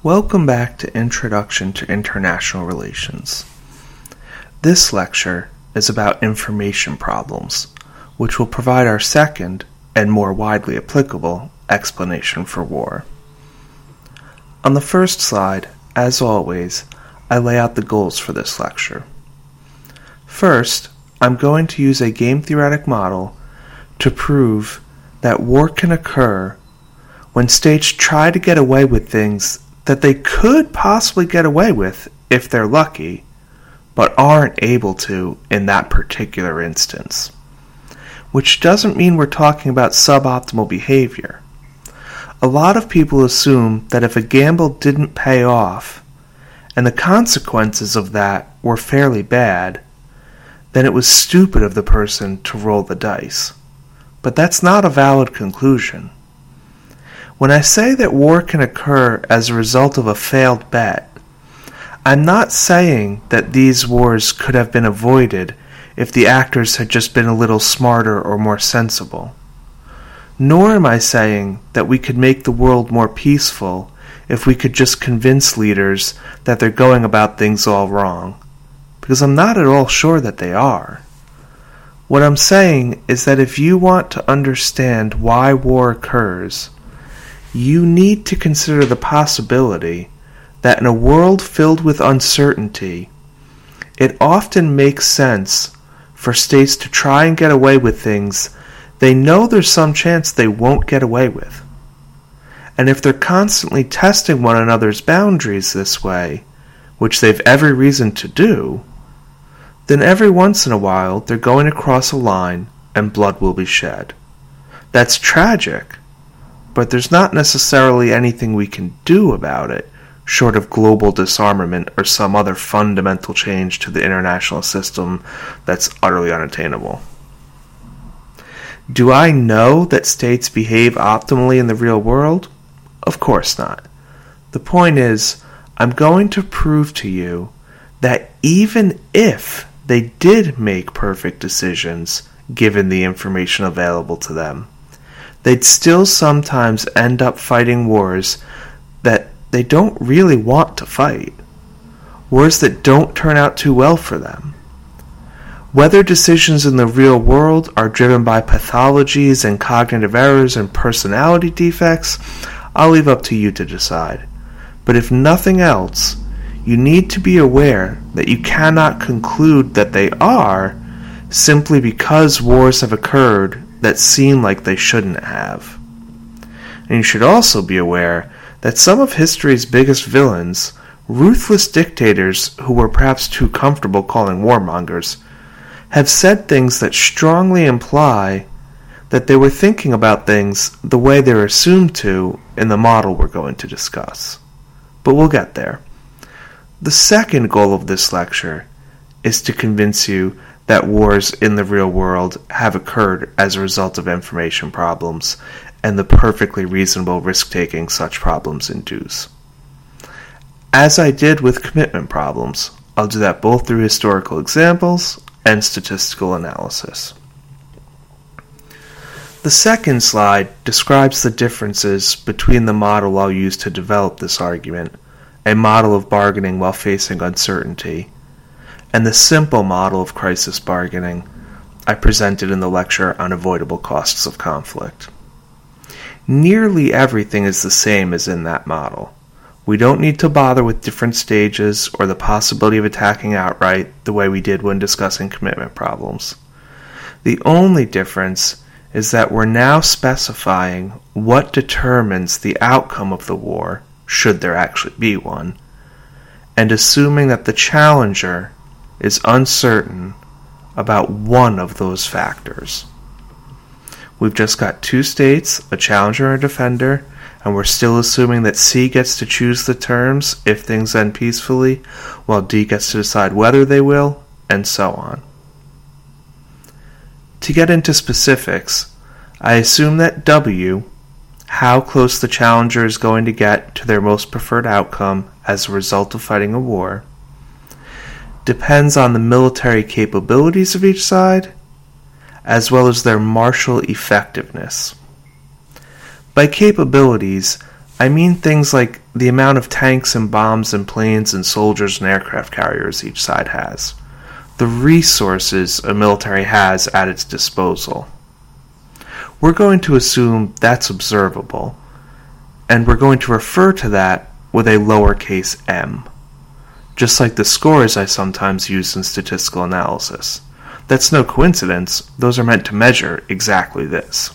Welcome back to Introduction to International Relations. This lecture is about information problems, which will provide our second and more widely applicable explanation for war. On the first slide, as always, I lay out the goals for this lecture. First, I'm going to use a game theoretic model to prove that war can occur when states try to get away with things that they could possibly get away with if they're lucky, but aren't able to in that particular instance. Which doesn't mean we're talking about suboptimal behavior. A lot of people assume that if a gamble didn't pay off, and the consequences of that were fairly bad, then it was stupid of the person to roll the dice. But that's not a valid conclusion. When I say that war can occur as a result of a failed bet, I'm not saying that these wars could have been avoided if the actors had just been a little smarter or more sensible. Nor am I saying that we could make the world more peaceful if we could just convince leaders that they're going about things all wrong, because I'm not at all sure that they are. What I'm saying is that if you want to understand why war occurs, you need to consider the possibility that in a world filled with uncertainty, it often makes sense for states to try and get away with things they know there's some chance they won't get away with. And if they're constantly testing one another's boundaries this way, which they've every reason to do, then every once in a while they're going to cross a line and blood will be shed. That's tragic, but there's not necessarily anything we can do about it, short of global disarmament or some other fundamental change to the international system that's utterly unattainable. Do I know that states behave optimally in the real world? Of course not. The point is, I'm going to prove to you that even if they did make perfect decisions given the information available to them, they'd still sometimes end up fighting wars that they don't really want to fight. Wars that don't turn out too well for them. Whether decisions in the real world are driven by pathologies and cognitive errors and personality defects, I'll leave up to you to decide. But if nothing else, you need to be aware that you cannot conclude that they are simply because wars have occurred that seem like they shouldn't have. And you should also be aware that some of history's biggest villains, ruthless dictators who were perhaps too comfortable calling warmongers, have said things that strongly imply that they were thinking about things the way they're assumed to in the model we're going to discuss. But we'll get there. The second goal of this lecture is to convince you that wars in the real world have occurred as a result of information problems and the perfectly reasonable risk-taking such problems induce. As I did with commitment problems, I'll do that both through historical examples and statistical analysis. The second slide describes the differences between the model I'll use to develop this argument, a model of bargaining while facing uncertainty, and the simple model of crisis bargaining I presented in the lecture on avoidable costs of conflict. Nearly everything is the same as in that model. We don't need to bother with different stages or the possibility of attacking outright the way we did when discussing commitment problems. The only difference is that we're now specifying what determines the outcome of the war, should there actually be one, and assuming that the challenger is uncertain about one of those factors. We've just got two states, a challenger and a defender, and we're still assuming that C gets to choose the terms if things end peacefully, while D gets to decide whether they will, and so on. To get into specifics, I assume that W, how close the challenger is going to get to their most preferred outcome as a result of fighting a war, depends on the military capabilities of each side, as well as their martial effectiveness. By capabilities, I mean things like the amount of tanks and bombs and planes and soldiers and aircraft carriers each side has. The resources a military has at its disposal. We're going to assume that's observable, and we're going to refer to that with a lowercase m, just like the scores I sometimes use in statistical analysis. That's no coincidence, those are meant to measure exactly this.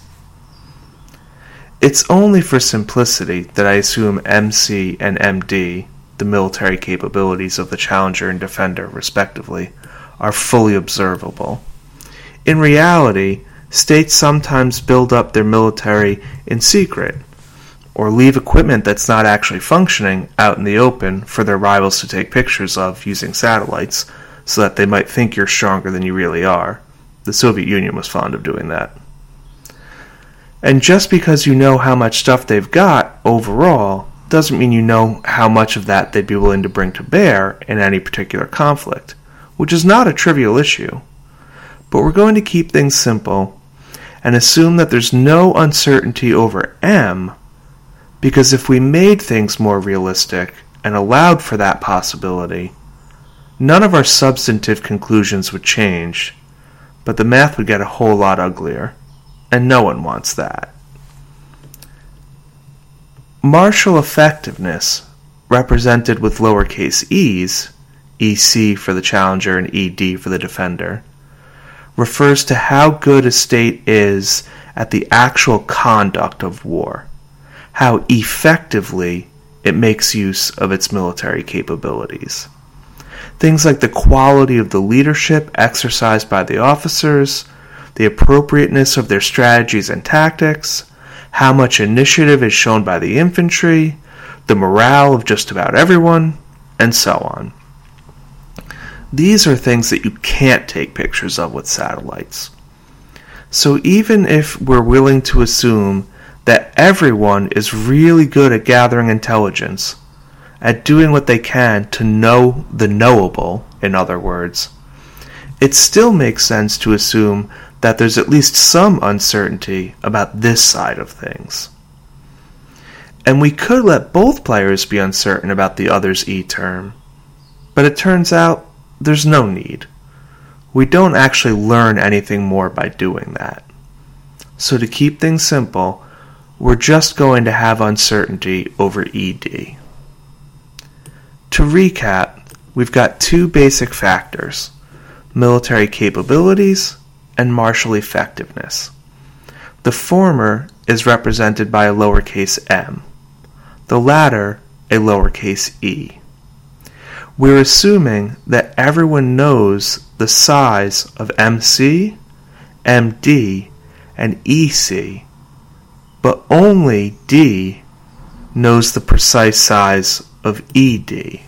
It's only for simplicity that I assume MC and MD, the military capabilities of the Challenger and Defender respectively, are fully observable. In reality, states sometimes build up their military in secret, or leave equipment that's not actually functioning out in the open for their rivals to take pictures of using satellites, so that they might think you're stronger than you really are. The Soviet Union was fond of doing that. And just because you know how much stuff they've got overall doesn't mean you know how much of that they'd be willing to bring to bear in any particular conflict, which is not a trivial issue. But we're going to keep things simple and assume that there's no uncertainty over M, because if we made things more realistic and allowed for that possibility, none of our substantive conclusions would change, but the math would get a whole lot uglier. And no one wants that. Martial effectiveness, represented with lowercase e's, EC for the Challenger and ED for the Defender, refers to how good a state is at the actual conduct of war, how effectively it makes use of its military capabilities. Things like the quality of the leadership exercised by the officers, the appropriateness of their strategies and tactics, how much initiative is shown by the infantry, the morale of just about everyone, and so on. These are things that you can't take pictures of with satellites. So even if we're willing to assume that everyone is really good at gathering intelligence, at doing what they can to know the knowable, in other words, it still makes sense to assume that there's at least some uncertainty about this side of things. And we could let both players be uncertain about the other's E term, but it turns out there's no need. We don't actually learn anything more by doing that. So to keep things simple, we're just going to have uncertainty over ED. To recap, we've got two basic factors: military capabilities and martial effectiveness. The former is represented by a lowercase m, the latter a lowercase e. We're assuming that everyone knows the size of MC, MD, and EC, but only D knows the precise size of ED.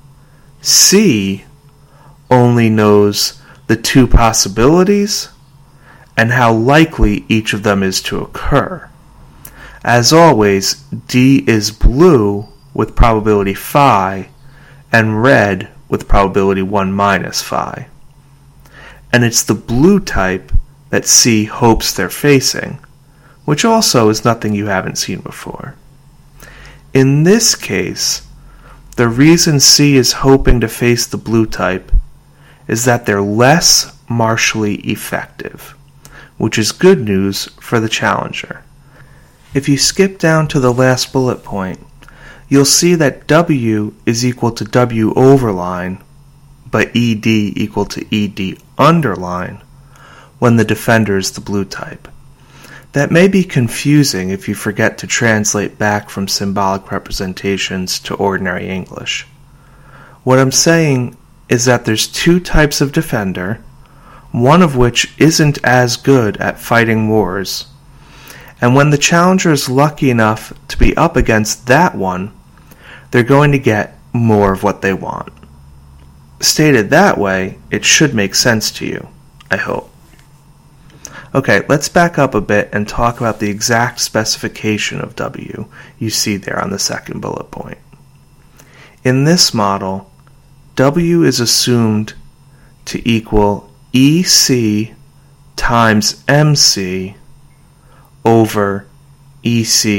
C only knows the two possibilities and how likely each of them is to occur. As always, D is blue with probability phi and red with probability 1 minus phi. And it's the blue type that C hopes they're facing, which also is nothing you haven't seen before. In this case, the reason C is hoping to face the blue type is that they're less martially effective, which is good news for the Challenger. If you skip down to the last bullet point, you'll see that W is equal to W overline, but ED equal to ED underline when the Defender is the blue type. That may be confusing if you forget to translate back from symbolic representations to ordinary English. What I'm saying is that there's two types of Defender, one of which isn't as good at fighting wars, and when the Challenger is lucky enough to be up against that one, they're going to get more of what they want. Stated that way, it should make sense to you, I hope. Okay, let's back up a bit and talk about the exact specification of W you see there on the second bullet point. In this model, W is assumed to equal EC times MC over EC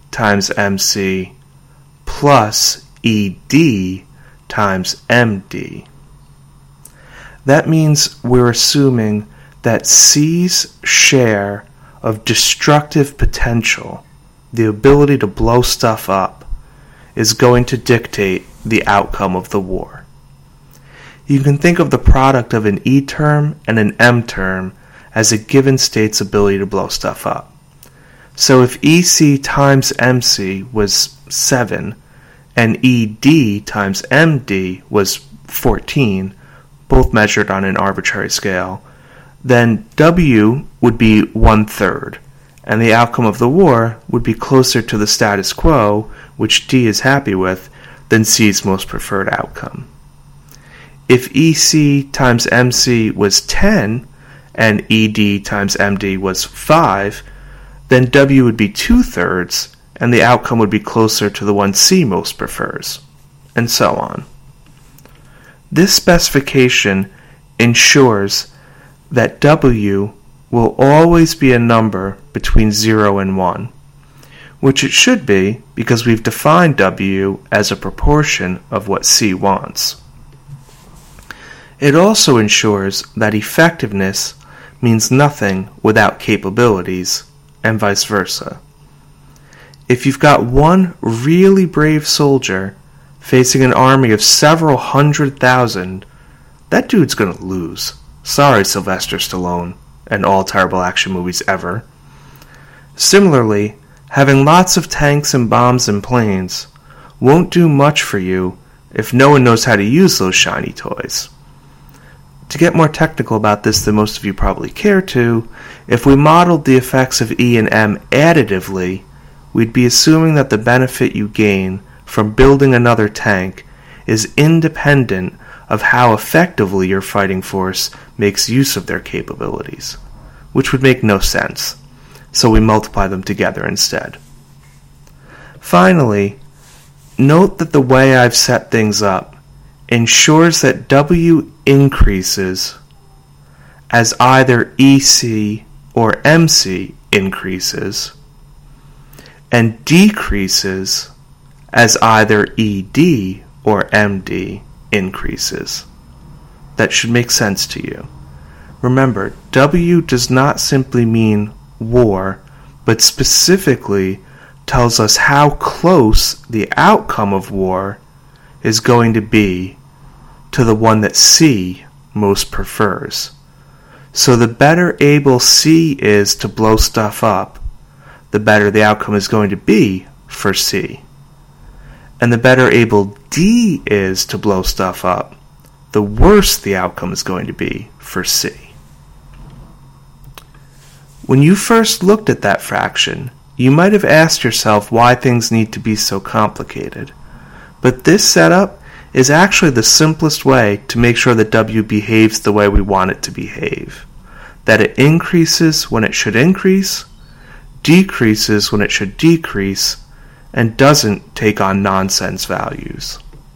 times MC plus ED times MD. That means we're assuming that C's share of destructive potential, the ability to blow stuff up, is going to dictate the outcome of the war. You can think of the product of an E term and an M term as a given state's ability to blow stuff up. So if EC times MC was 7 and ED times MD was 14, both measured on an arbitrary scale, then W would be 1/3, and the outcome of the war would be closer to the status quo, which D is happy with, than C's most preferred outcome. If EC times MC was 10 and ED times MD was 5, then W would be 2/3, and the outcome would be closer to the one C most prefers, and so on. This specification ensures that W will always be a number between 0 and 1, which it should be because we've defined W as a proportion of what C wants. It also ensures that effectiveness means nothing without capabilities, and vice versa. If you've got one really brave soldier facing an army of several 100,000, that dude's gonna lose. Sorry, Sylvester Stallone, and all terrible action movies ever. Similarly, having lots of tanks and bombs and planes won't do much for you if no one knows how to use those shiny toys. To get more technical about this than most of you probably care to, if we modeled the effects of E and M additively, we'd be assuming that the benefit you gain from building another tank is independent of how effectively your fighting force makes use of their capabilities, which would make no sense, so we multiply them together instead. Finally, note that the way I've set things up ensures that W increases as either EC or MC increases, and decreases as either ED or MD increases. That should make sense to you. Remember, W does not simply mean war, but specifically tells us how close the outcome of war is going to be to the one that C most prefers. So the better able C is to blow stuff up, the better the outcome is going to be for C. And the better able D is to blow stuff up, the worse the outcome is going to be for C. When you first looked at that fraction, you might have asked yourself why things need to be so complicated. But this setup is actually the simplest way to make sure that W behaves the way we want it to behave. That it increases when it should increase, decreases when it should decrease, and doesn't take on nonsense values.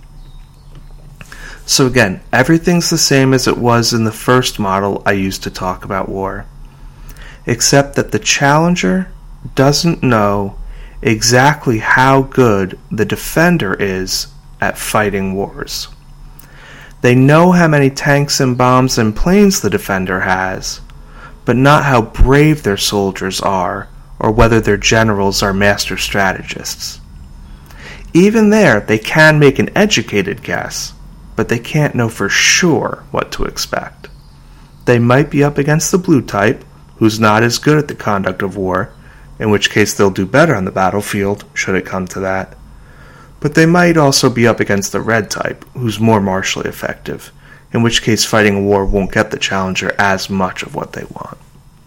So again, everything's the same as it was in the first model I used to talk about war, except that the challenger doesn't know exactly how good the defender is at fighting wars. They know how many tanks and bombs and planes the defender has, but not how brave their soldiers are or whether their generals are master strategists. Even there, they can make an educated guess, but they can't know for sure what to expect. They might be up against the blue type, who's not as good at the conduct of war, in which case they'll do better on the battlefield, should it come to that. But they might also be up against the red type, who's more martially effective, in which case fighting a war won't get the challenger as much of what they want.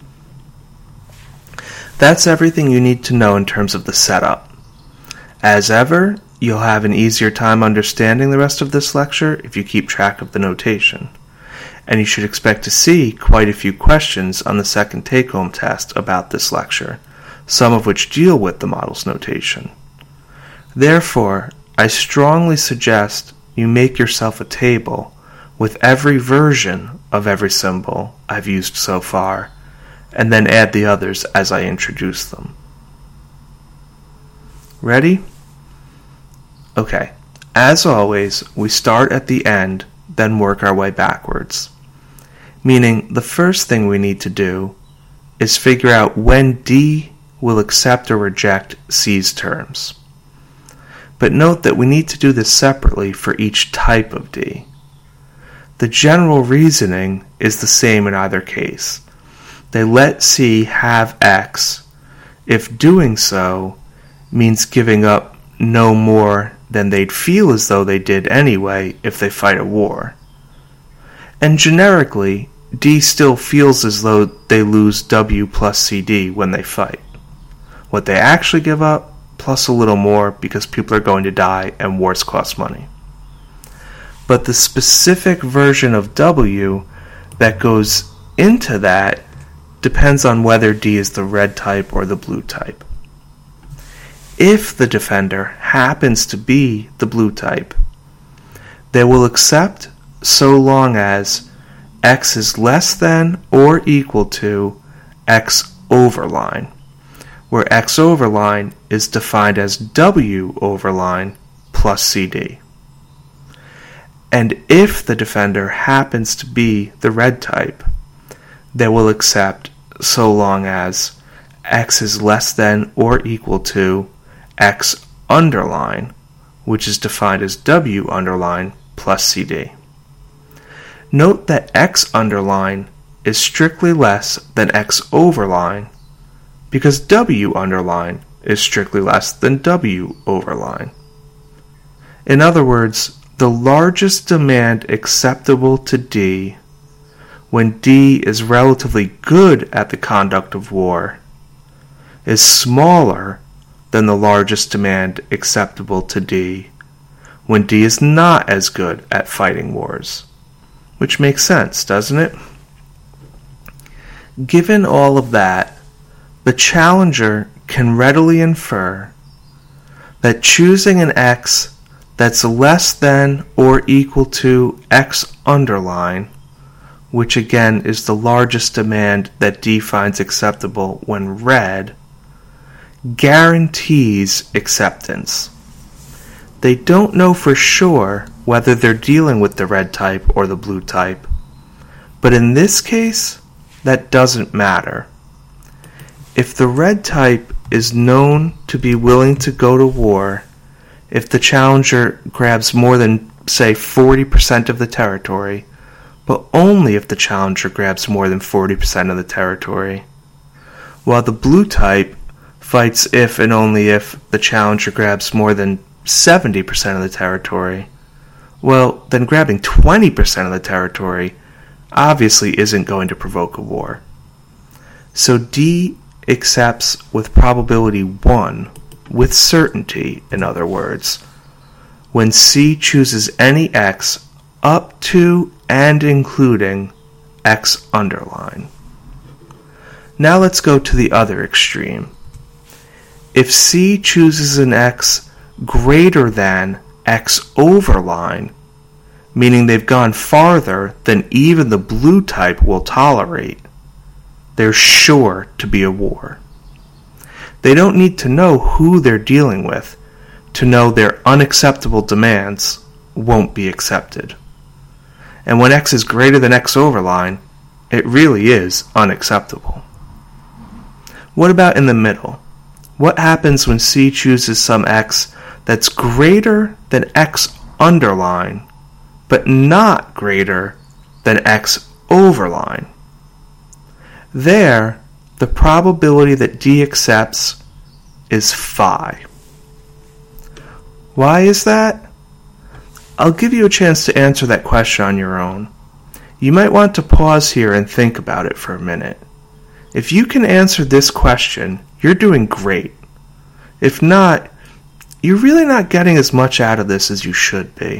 That's everything you need to know in terms of the setup. As ever, you'll have an easier time understanding the rest of this lecture if you keep track of the notation. And you should expect to see quite a few questions on the second take-home test about this lecture, some of which deal with the model's notation. Therefore, I strongly suggest you make yourself a table with every version of every symbol I've used so far, and then add the others as I introduce them. Ready? Okay. As always, we start at the end, then work our way backwards. Meaning, the first thing we need to do is figure out when D will accept or reject C's terms. But note that we need to do this separately for each type of D. The general reasoning is the same in either case. They let C have X if doing so means giving up no more than they'd feel as though they did anyway if they fight a war. And generically, D still feels as though they lose W plus CD when they fight. What they actually give up, plus a little more because people are going to die and wars cost money. But the specific version of W that goes into that depends on whether D is the red type or the blue type. If the defender happens to be the blue type, they will accept so long as X is less than or equal to X over line, where X over line is defined as W over line plus CD. And if the defender happens to be the red type, they will accept so long as X is less than or equal to X underline, which is defined as W underline plus CD. Note that X underline is strictly less than X overline because W underline is strictly less than W overline. In other words, the largest demand acceptable to D when D is relatively good at the conduct of war is smaller than the largest demand acceptable to D when D is not as good at fighting wars. Which makes sense, doesn't it? Given all of that, the challenger can readily infer that choosing an X that's less than or equal to X underline, which again is the largest demand that D finds acceptable when red, guarantees acceptance. They don't know for sure whether they're dealing with the red type or the blue type, but in this case, that doesn't matter. If the red type is known to be willing to go to war, if the challenger grabs more than, say, 40% of the territory, but only if the challenger grabs more than 40% of the territory, while the blue type fights if and only if the challenger grabs more than 70% of the territory, well, then grabbing 20% of the territory obviously isn't going to provoke a war. So D accepts with probability 1, with certainty, in other words, when C chooses any X up to and including X underline. Now let's go to the other extreme. If C chooses an X greater than X overline, meaning they've gone farther than even the blue type will tolerate, there's sure to be a war. They don't need to know who they're dealing with to know their unacceptable demands won't be accepted. And when X is greater than X overline, it really is unacceptable. What about in the middle? What happens when C chooses some X that's greater than X underline, but not greater than X overline? There, the probability that D accepts is phi. Why is that? I'll give you a chance to answer that question on your own. You might want to pause here and think about it for a minute. If you can answer this question, you're doing great. If not, you're really not getting as much out of this as you should be.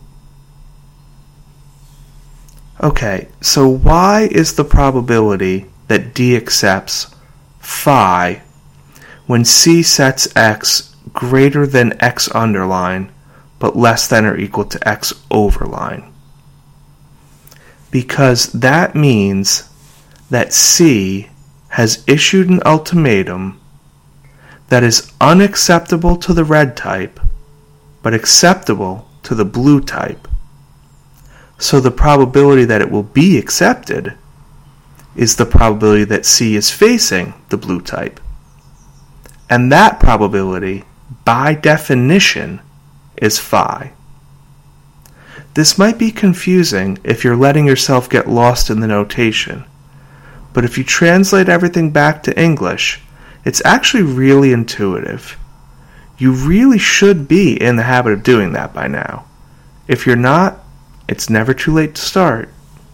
Okay, so why is the probability that D accepts phi when C sets X greater than X underline but less than or equal to X overline? Because that means that C has issued an ultimatum that is unacceptable to the red type, but acceptable to the blue type. So the probability that it will be accepted is the probability that C is facing the blue type. And that probability, by definition, is phi. This might be confusing if you're letting yourself get lost in the notation, but if you translate everything back to English, it's actually really intuitive. You really should be in the habit of doing that by now. If you're not, it's never too late to start.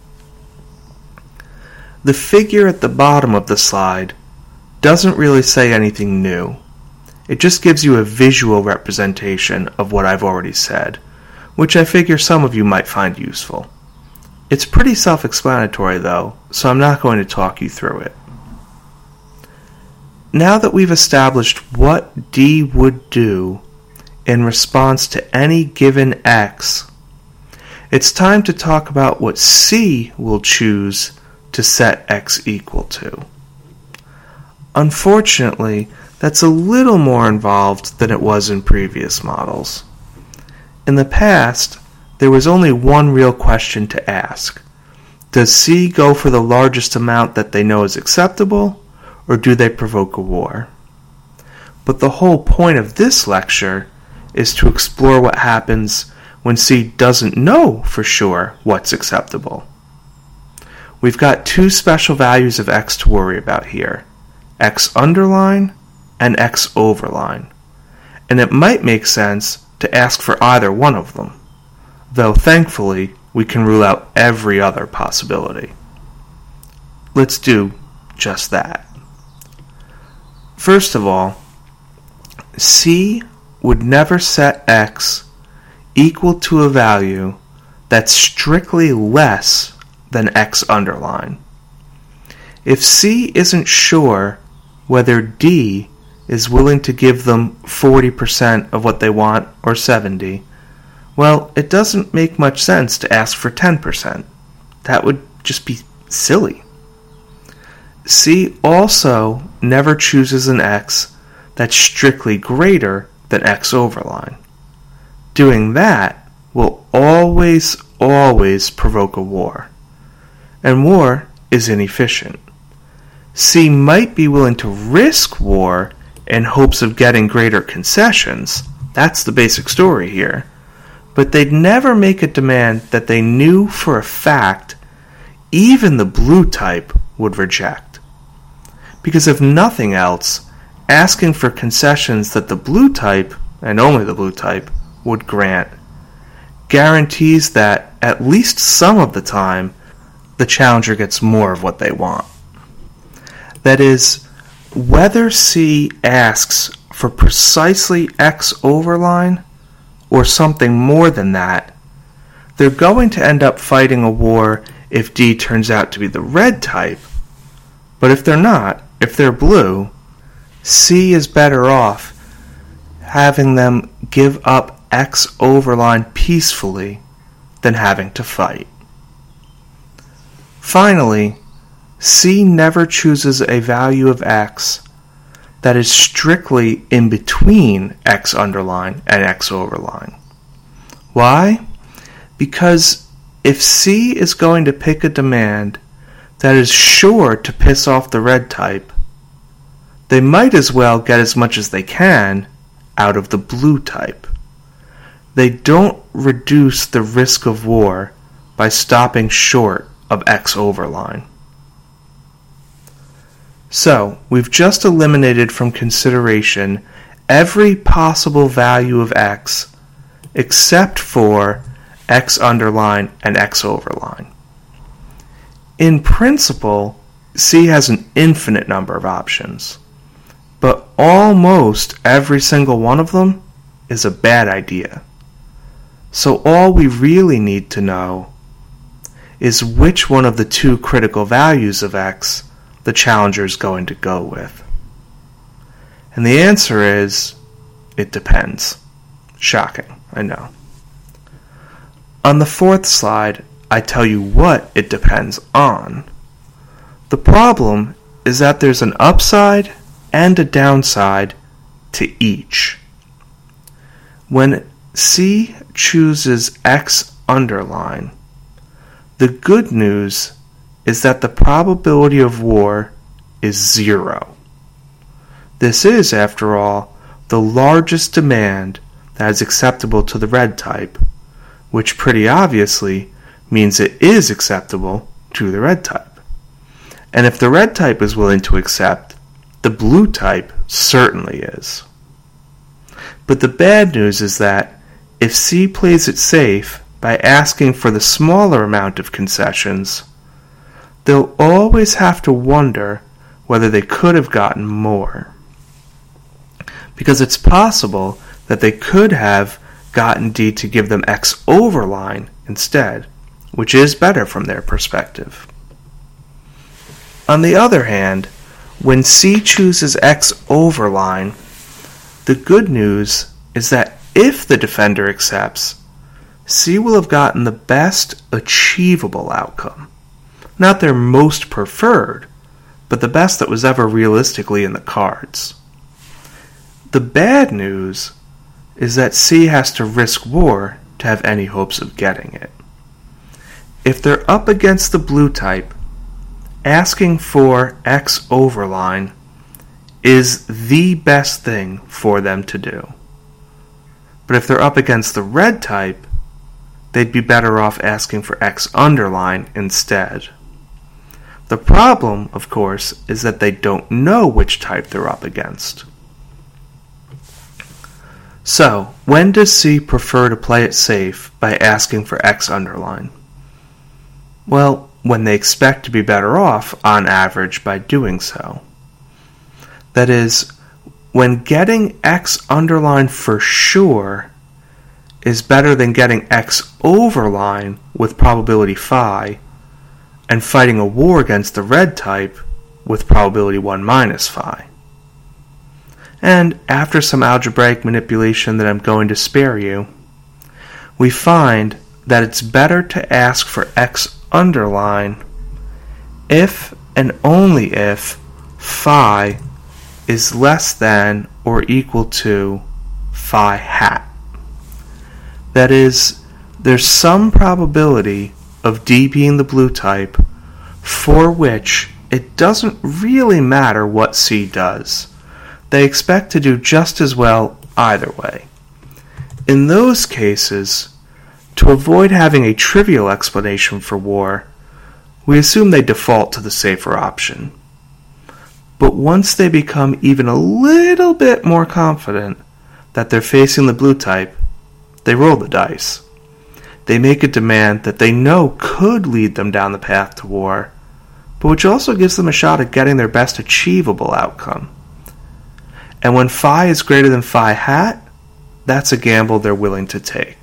The figure at the bottom of the slide doesn't really say anything new. It just gives you a visual representation of what I've already said, which I figure some of you might find useful. It's pretty self-explanatory though, so I'm not going to talk you through it. Now that we've established what D would do in response to any given X, it's time to talk about what C will choose to set X equal to. Unfortunately, that's a little more involved than it was in previous models. In the past, there was only one real question to ask. Does C go for the largest amount that they know is acceptable, or do they provoke a war? But the whole point of this lecture is to explore what happens when C doesn't know for sure what's acceptable. We've got two special values of X to worry about here, X underline and X overline, and it might make sense to ask for either one of them, though thankfully we can rule out every other possibility. Let's do just that. First of all, C would never set X equal to a value that's strictly less than X underline. If C isn't sure whether D is willing to give them 40% of what they want or 70%, well, it doesn't make much sense to ask for 10%. That would just be silly. C also never chooses an X that's strictly greater than X overline. Doing that will always provoke a war. And war is inefficient. C might be willing to risk war in hopes of getting greater concessions. That's the basic story here. But they'd never make a demand that they knew for a fact even the blue type would reject. Because if nothing else, asking for concessions that the blue type, and only the blue type, would grant guarantees that, at least some of the time, the challenger gets more of what they want. That is, whether C asks for precisely X overline or something more than that, they're going to end up fighting a war if D turns out to be the red type. But if they're not, if they're blue, C is better off having them give up X overline peacefully than having to fight. Finally, C never chooses a value of X that is strictly in between X underline and X overline. Why? Because if C is going to pick a demand that is sure to piss off the red type, they might as well get as much as they can out of the blue type. They don't reduce the risk of war by stopping short of X overline. So, we've just eliminated from consideration every possible value of X except for X underline and X overline. In principle, C has an infinite number of options, but almost every single one of them is a bad idea. So all we really need to know is which one of the two critical values of X the challenger is going to go with. And the answer is, it depends. Shocking, I know. On the fourth slide, I tell you what it depends on. The problem is that there's an upside and a downside to each. When C chooses X underline, the good news is that the probability of war is 0. This is, after all, the largest demand that is acceptable to the red type, which pretty obviously means it is acceptable to the red type. And if the red type is willing to accept, the blue type certainly is. But the bad news is that if C plays it safe by asking for the smaller amount of concessions, they'll always have to wonder whether they could have gotten more. Because it's possible that they could have gotten D to give them X overline instead, which is better from their perspective. On the other hand, when C chooses X overline, the good news is that if the defender accepts, C will have gotten the best achievable outcome. Not their most preferred, but the best that was ever realistically in the cards. The bad news is that C has to risk war to have any hopes of getting it. If they're up against the blue type, asking for X overline is the best thing for them to do. But if they're up against the red type, they'd be better off asking for X underline instead. The problem, of course, is that they don't know which type they're up against. So, when does C prefer to play it safe by asking for X underline? Well, when they expect to be better off, on average, by doing so. That is, when getting X underline for sure is better than getting X overline with probability phi, and fighting a war against the red type with probability 1 minus phi. And after some algebraic manipulation that I'm going to spare you, we find that it's better to ask for X underline if and only if phi is less than or equal to phi hat. That is, there's some probability of D being the blue type for which it doesn't really matter what C does. They expect to do just as well either way. In those cases, to avoid having a trivial explanation for war, we assume they default to the safer option. But once they become even a little bit more confident that they're facing the blue type, they roll the dice. They make a demand that they know could lead them down the path to war, but which also gives them a shot at getting their best achievable outcome. And when phi is greater than phi hat, that's a gamble they're willing to take.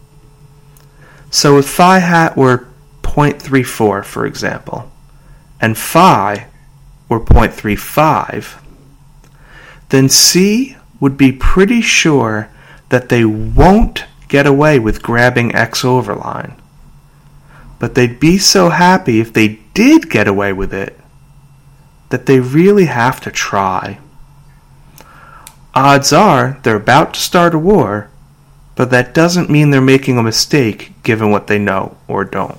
So if phi hat were 0.34, for example, and phi were 0.35, then C would be pretty sure that they won't get away with grabbing X overline. But they'd be so happy if they did get away with it that they really have to try. Odds are they're about to start a war, but that doesn't mean they're making a mistake given what they know or don't.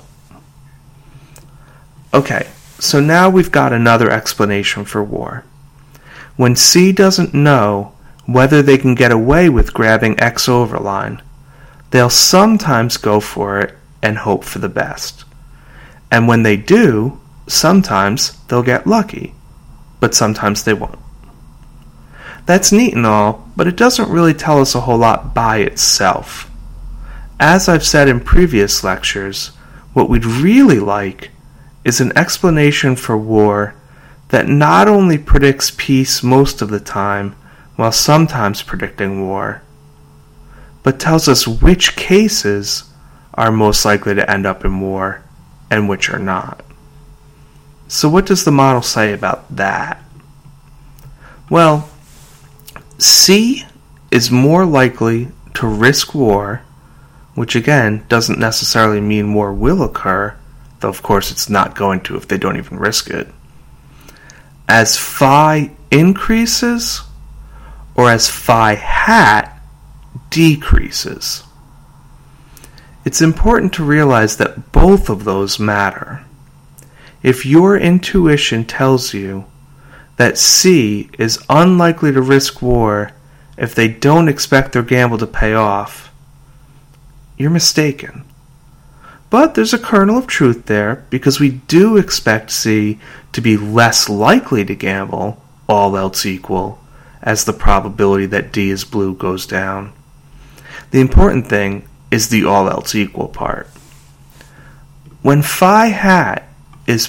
Okay, so now we've got another explanation for war. When C doesn't know whether they can get away with grabbing X overline, they'll sometimes go for it and hope for the best. And when they do, sometimes they'll get lucky, but sometimes they won't. That's neat and all, but it doesn't really tell us a whole lot by itself. As I've said in previous lectures, what we'd really like is an explanation for war that not only predicts peace most of the time, while sometimes predicting war, but tells us which cases are most likely to end up in war and which are not. So what does the model say about that? Well, C is more likely to risk war, which again doesn't necessarily mean war will occur, though of course it's not going to if they don't even risk it. As phi increases, or as phi hat decreases. It's important to realize that both of those matter. If your intuition tells you that C is unlikely to risk war if they don't expect their gamble to pay off, you're mistaken. But there's a kernel of truth there, because we do expect C to be less likely to gamble, all else equal, as the probability that D is blue goes down. The important thing is the all else equal part. When phi hat is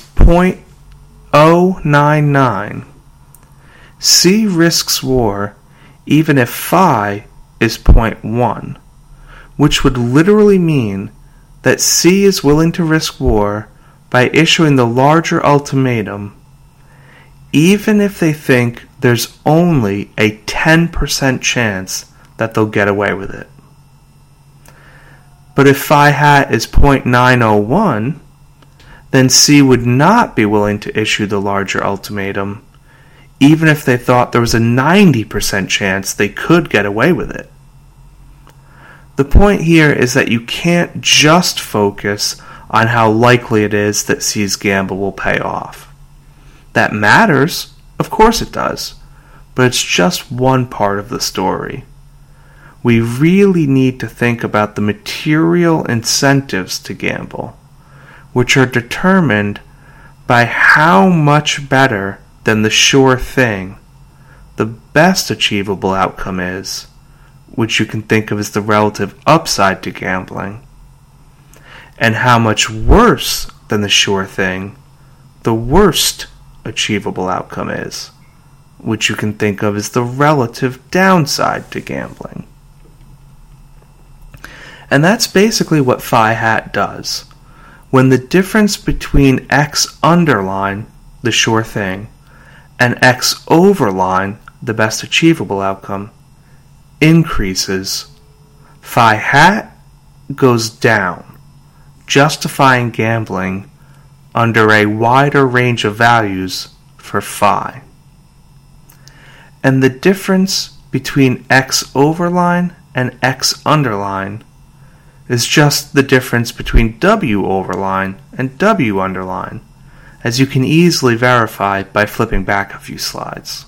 0.099, C risks war even if phi is 0.1, which would literally mean that C is willing to risk war by issuing the larger ultimatum, even if they think there's only a 10% chance that they'll get away with it. But if phi hat is 0.901, then C would not be willing to issue the larger ultimatum, even if they thought there was a 90% chance they could get away with it. The point here is that you can't just focus on how likely it is that C's gamble will pay off. That matters, of course it does, but it's just one part of the story. We really need to think about the material incentives to gamble, which are determined by how much better than the sure thing the best achievable outcome is, which you can think of as the relative upside to gambling, and how much worse than the sure thing the worst achievable outcome is, which you can think of as the relative downside to gambling. And that's basically what phi hat does. When the difference between x underline, the sure thing, and x overline, the best achievable outcome, increases, phi hat goes down, justifying gambling under a wider range of values for phi. And the difference between x overline and x underline is just the difference between w overline and w underline, as you can easily verify by flipping back a few slides.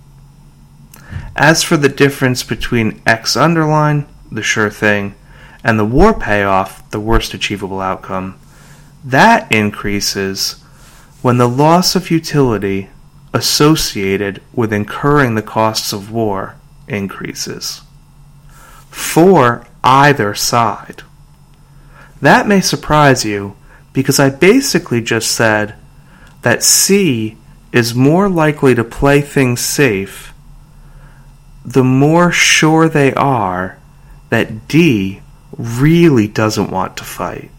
As for the difference between x underline, the sure thing, and the war payoff, the worst achievable outcome, that increases when the loss of utility associated with incurring the costs of war increases, for either side. That may surprise you, because I basically just said that C is more likely to play things safe the more sure they are that D really doesn't want to fight.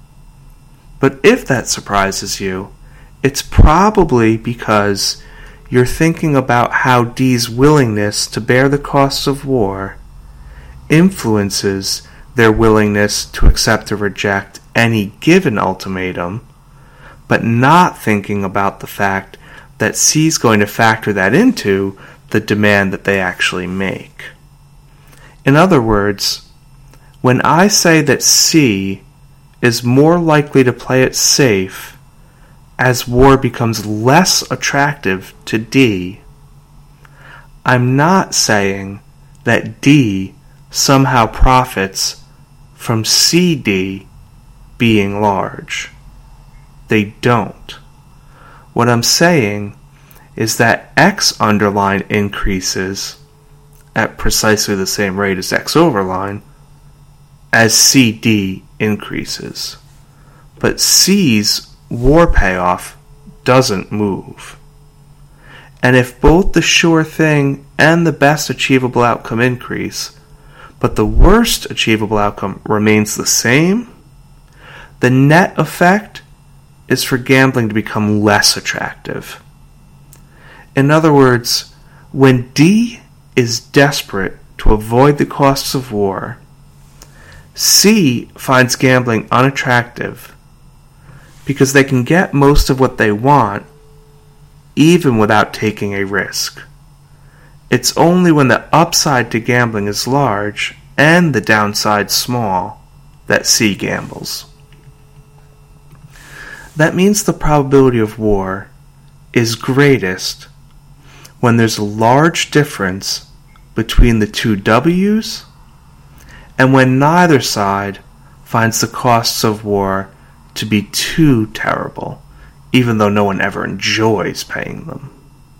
But if that surprises you, it's probably because you're thinking about how D's willingness to bear the costs of war influences their willingness to accept or reject any given ultimatum, but not thinking about the fact that C's going to factor that into the demand that they actually make. In other words, when I say that C is more likely to play it safe as war becomes less attractive to D, I'm not saying that D somehow profits from CD being large. They don't. What I'm saying is that X underline increases at precisely the same rate as X overline as CD increases. But C's war payoff doesn't move. And if both the sure thing and the best achievable outcome increase, but the worst achievable outcome remains the same, the net effect is for gambling to become less attractive. In other words, when D is desperate to avoid the costs of war, C finds gambling unattractive because they can get most of what they want even without taking a risk. It's only when the upside to gambling is large and the downside small that C gambles. That means the probability of war is greatest when there's a large difference between the two W's and when neither side finds the costs of war to be too terrible, even though no one ever enjoys paying them.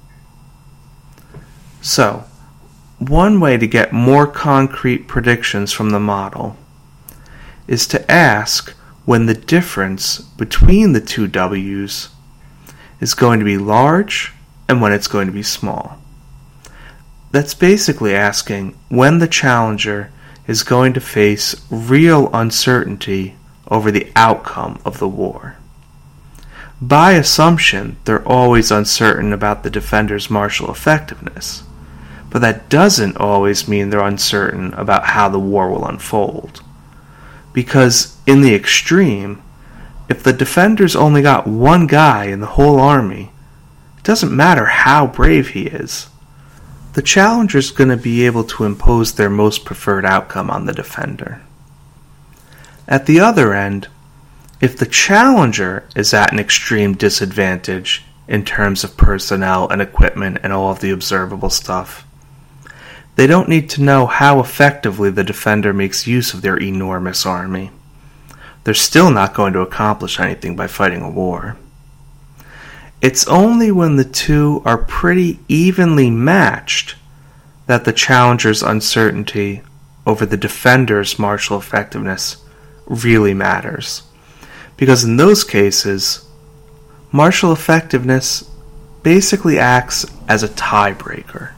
So, one way to get more concrete predictions from the model is to ask when the difference between the two W's is going to be large and when it's going to be small. That's basically asking when the challenger is going to face real uncertainty over the outcome of the war. By assumption, they're always uncertain about the defender's martial effectiveness, but that doesn't always mean they're uncertain about how the war will unfold. Because in the extreme, if the defender's only got one guy in the whole army, it doesn't matter how brave he is. The challenger's going to be able to impose their most preferred outcome on the defender. At the other end, if the challenger is at an extreme disadvantage in terms of personnel and equipment and all of the observable stuff, they don't need to know how effectively the defender makes use of their enormous army. They're still not going to accomplish anything by fighting a war. It's only when the two are pretty evenly matched that the challenger's uncertainty over the defender's martial effectiveness really matters. Because in those cases, martial effectiveness basically acts as a tiebreaker.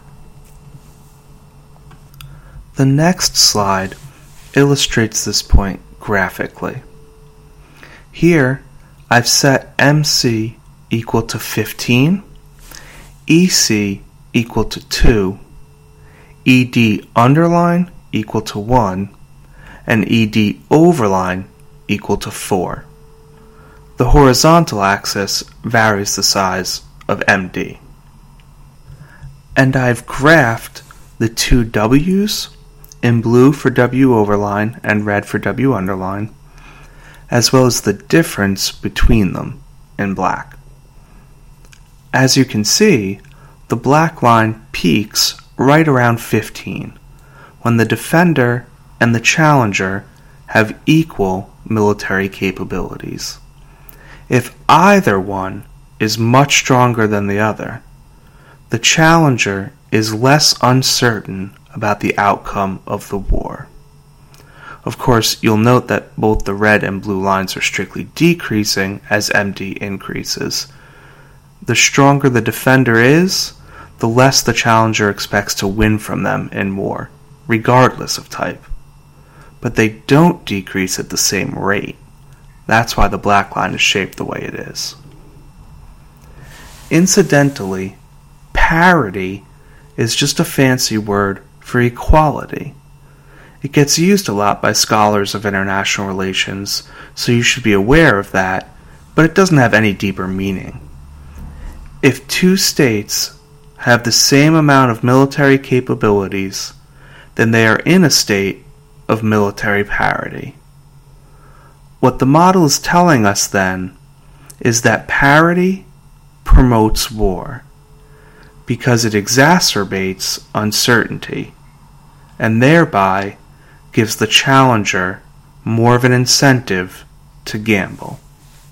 The next slide illustrates this point graphically. Here, I've set MC equal to 15, EC equal to 2, ED underline equal to 1, and ED overline equal to 4. The horizontal axis varies the size of MD. And I've graphed the two W's in blue for W overline and red for W underline, as well as the difference between them in black. As you can see, the black line peaks right around 15, when the defender and the challenger have equal military capabilities. If either one is much stronger than the other, the challenger is less uncertain about the outcome of the war. Of course, you'll note that both the red and blue lines are strictly decreasing as MD increases. The stronger the defender is, the less the challenger expects to win from them in war, regardless of type. But they don't decrease at the same rate. That's why the black line is shaped the way it is. Incidentally, parity is just a fancy word for equality. It gets used a lot by scholars of international relations, so you should be aware of that, but it doesn't have any deeper meaning. If two states have the same amount of military capabilities, then they are in a state of military parity. What the model is telling us then is that parity promotes war because it exacerbates uncertainty and thereby gives the challenger more of an incentive to gamble.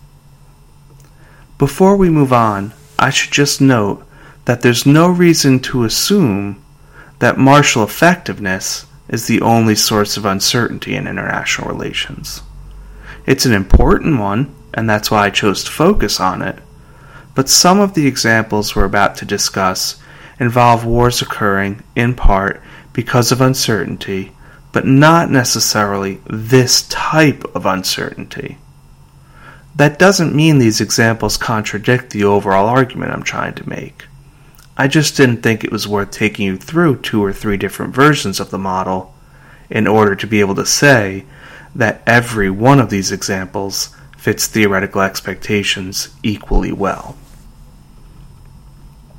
Before we move on, I should just note that there's no reason to assume that martial effectiveness is the only source of uncertainty in international relations. It's an important one, and that's why I chose to focus on it, but some of the examples we're about to discuss involve wars occurring, in part, because of uncertainty, but not necessarily this type of uncertainty. That doesn't mean these examples contradict the overall argument I'm trying to make. I just didn't think it was worth taking you through 2 or 3 different versions of the model in order to be able to say that every one of these examples fits theoretical expectations equally well.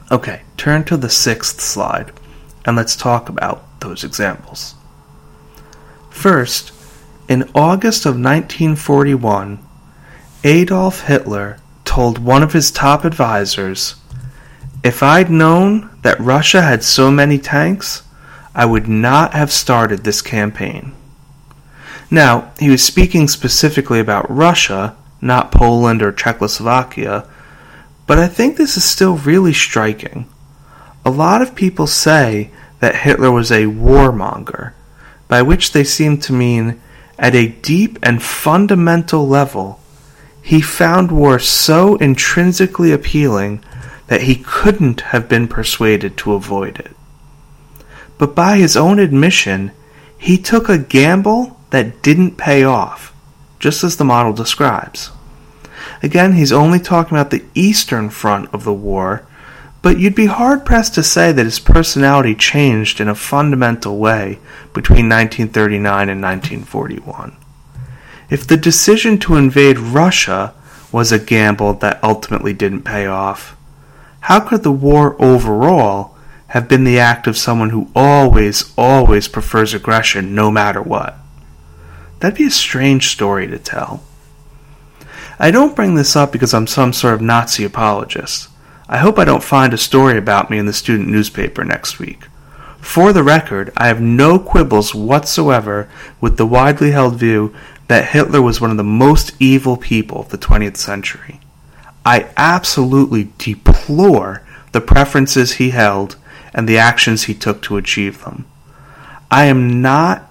Okay, turn to the 6th slide, and let's talk about those examples. First, in August of 1941, Adolf Hitler told one of his top advisors, "If I'd known that Russia had so many tanks, I would not have started this campaign." Now, he was speaking specifically about Russia, not Poland or Czechoslovakia, but I think this is still really striking. A lot of people say that Hitler was a warmonger, by which they seem to mean, at a deep and fundamental level, he found war so intrinsically appealing that he couldn't have been persuaded to avoid it. But by his own admission, he took a gamble that didn't pay off, just as the model describes. Again, he's only talking about the eastern front of the war, but you'd be hard-pressed to say that his personality changed in a fundamental way between 1939 and 1941. If the decision to invade Russia was a gamble that ultimately didn't pay off, how could the war overall have been the act of someone who always prefers aggression no matter what? That'd be a strange story to tell. I don't bring this up because I'm some sort of Nazi apologist. I hope I don't find a story about me in the student newspaper next week. For the record, I have no quibbles whatsoever with the widely held view that Hitler was one of the most evil people of the 20th century. I absolutely deplore the preferences he held and the actions he took to achieve them. I am not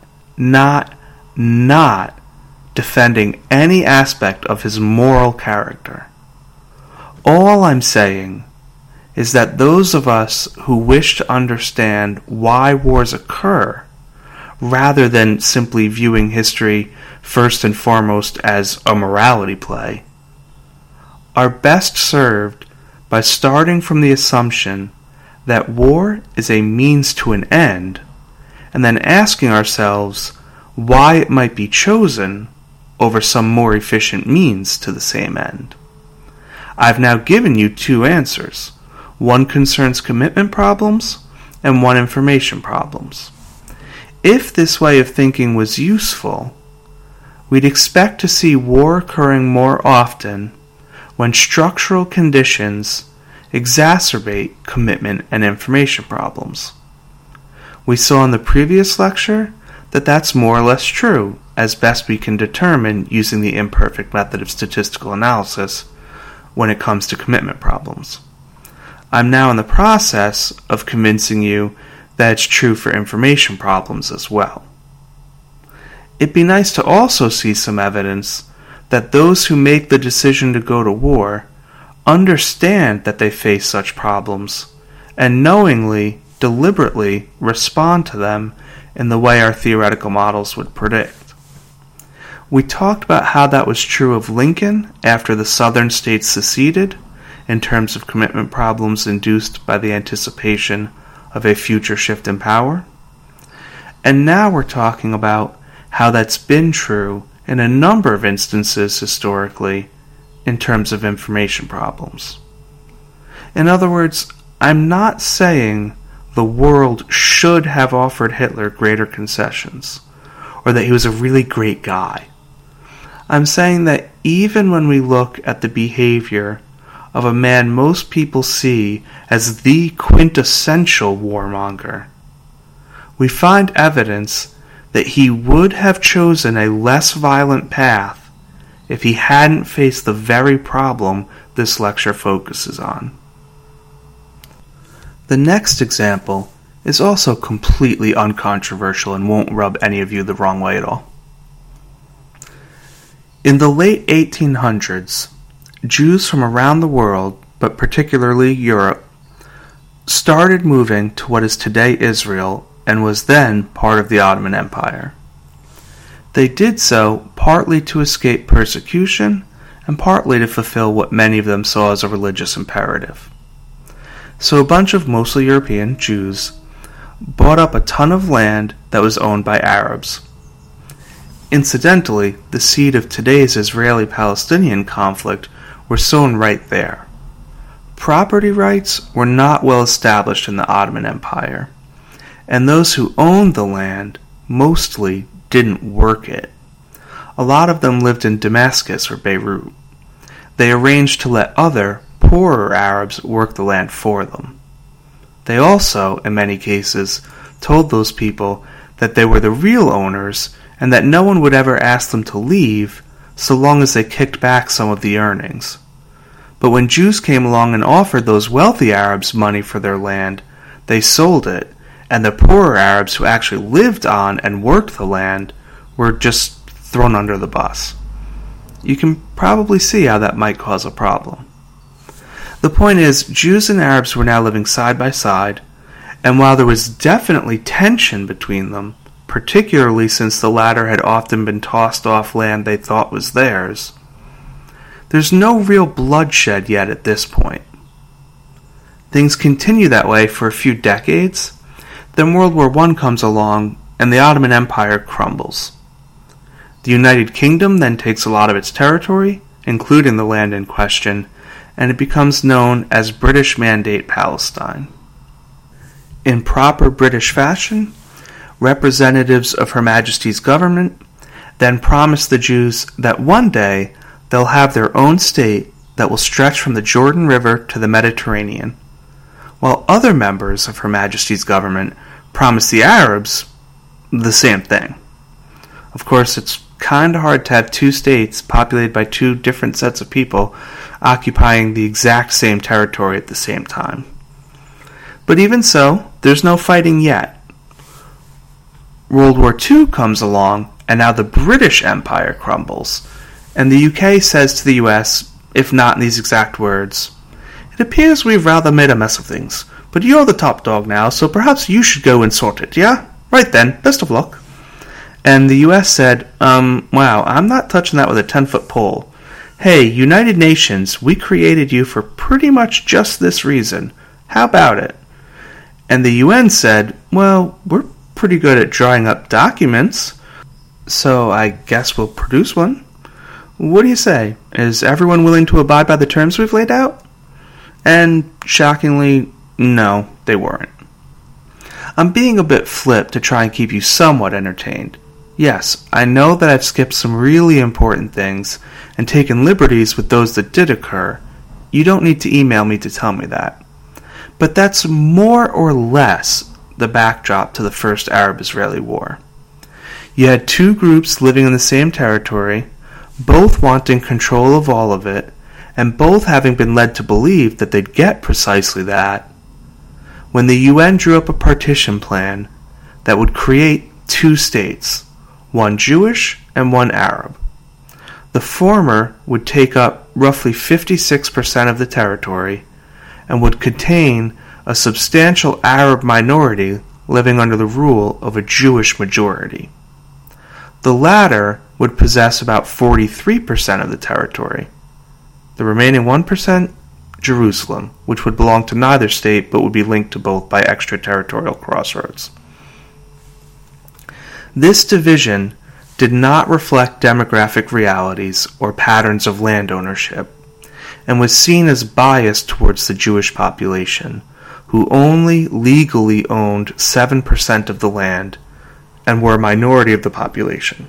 defending any aspect of his moral character. All I'm saying is that those of us who wish to understand why wars occur, rather than simply viewing history first and foremost as a morality play, are best served by starting from the assumption that war is a means to an end, and then asking ourselves why it might be chosen over some more efficient means to the same end. I've now given you two answers. One concerns commitment problems, and one information problems. If this way of thinking was useful, we'd expect to see war occurring more often when structural conditions exacerbate commitment and information problems. We saw in the previous lecture that that's more or less true, as best we can determine using the imperfect method of statistical analysis when it comes to commitment problems. I'm now in the process of convincing you that it's true for information problems as well. It'd be nice to also see some evidence that those who make the decision to go to war understand that they face such problems and knowingly, deliberately respond to them in the way our theoretical models would predict. We talked about how that was true of Lincoln after the southern states seceded, in terms of commitment problems induced by the anticipation of a future shift in power. And now we're talking about how that's been true in a number of instances historically in terms of information problems. In other words, I'm not saying the world should have offered Hitler greater concessions, or that he was a really great guy. I'm saying that even when we look at the behavior of a man most people see as the quintessential warmonger, we find evidence that he would have chosen a less violent path if he hadn't faced the very problem this lecture focuses on. The next example is also completely uncontroversial and won't rub any of you the wrong way at all. In the late 1800s, Jews from around the world, but particularly Europe, started moving to what is today Israel and was then part of the Ottoman Empire. They did so partly to escape persecution and partly to fulfill what many of them saw as a religious imperative. So a bunch of mostly European Jews bought up a ton of land that was owned by Arabs. Incidentally, the seed of today's Israeli-Palestinian conflict were sown right there. Property rights were not well established in the Ottoman Empire, and those who owned the land mostly didn't work it. A lot of them lived in Damascus or Beirut. They arranged to let other, poorer Arabs work the land for them. They also, in many cases, told those people that they were the real owners and that no one would ever ask them to leave so long as they kicked back some of the earnings. But when Jews came along and offered those wealthy Arabs money for their land, they sold it, and the poorer Arabs who actually lived on and worked the land were just thrown under the bus. You can probably see how that might cause a problem. The point is, Jews and Arabs were now living side by side, and while there was definitely tension between them, particularly since the latter had often been tossed off land they thought was theirs, there's no real bloodshed yet at this point. Things continue that way for a few decades, then World War I comes along and the Ottoman Empire crumbles. The United Kingdom then takes a lot of its territory, including the land in question, and it becomes known as British Mandate Palestine. In proper British fashion, representatives of Her Majesty's government then promise the Jews that one day they'll have their own state that will stretch from the Jordan River to the Mediterranean, while other members of Her Majesty's government promise the Arabs the same thing. Of course, it's kind of hard to have two states populated by two different sets of people occupying the exact same territory at the same time. But even so, there's no fighting yet. World War II comes along, and now the British Empire crumbles, and the UK says to the US, if not in these exact words, "It appears we've rather made a mess of things, but you're the top dog now, so perhaps you should go and sort it, yeah? Right then, best of luck." And the US said, wow, I'm not touching that with a 10-foot pole. Hey, United Nations, we created you for pretty much just this reason. How about it? And the UN said, well, we're pretty good at drawing up documents, so I guess we'll produce one. What do you say? Is everyone willing to abide by the terms we've laid out? And shockingly, no, they weren't. I'm being a bit flip to try and keep you somewhat entertained. Yes, I know that I've skipped some really important things and taken liberties with those that did occur. You don't need to email me to tell me that. But that's more or less the backdrop to the first Arab-Israeli War. You had two groups living in the same territory, both wanting control of all of it, and both having been led to believe that they'd get precisely that, when the UN drew up a partition plan that would create two states, one Jewish and one Arab. The former would take up roughly 56% of the territory and would contain a substantial Arab minority living under the rule of a Jewish majority. The latter would possess about 43% of the territory. The remaining 1%, Jerusalem, which would belong to neither state but would be linked to both by extraterritorial crossroads. This division did not reflect demographic realities or patterns of land ownership, and was seen as biased towards the Jewish population, who only legally owned 7% of the land and were a minority of the population.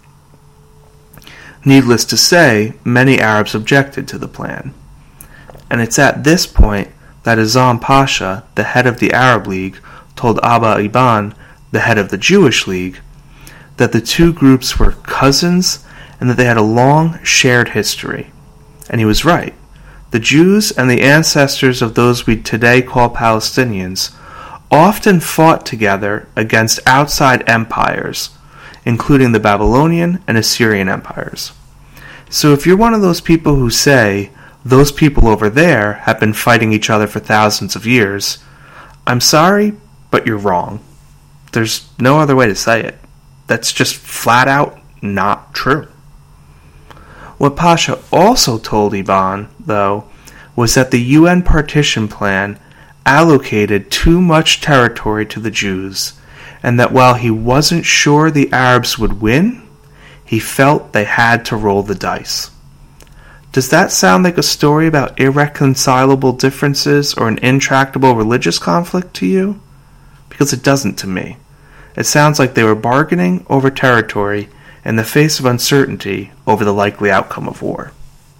Needless to say, many Arabs objected to the plan, and it's at this point that Azam Pasha, the head of the Arab League, told Abba Eban, the head of the Jewish League, that the two groups were cousins and that they had a long shared history. And he was right. The Jews and the ancestors of those we today call Palestinians often fought together against outside empires, including the Babylonian and Assyrian empires. So if you're one of those people who say, those people over there have been fighting each other for thousands of years, I'm sorry, but you're wrong. There's no other way to say it. That's just flat out not true. What Pasha also told Eban, though, was that the UN partition plan allocated too much territory to the Jews, and that while he wasn't sure the Arabs would win, he felt they had to roll the dice. Does that sound like a story about irreconcilable differences or an intractable religious conflict to you? Because it doesn't to me. It sounds like they were bargaining over territory in the face of uncertainty over the likely outcome of war.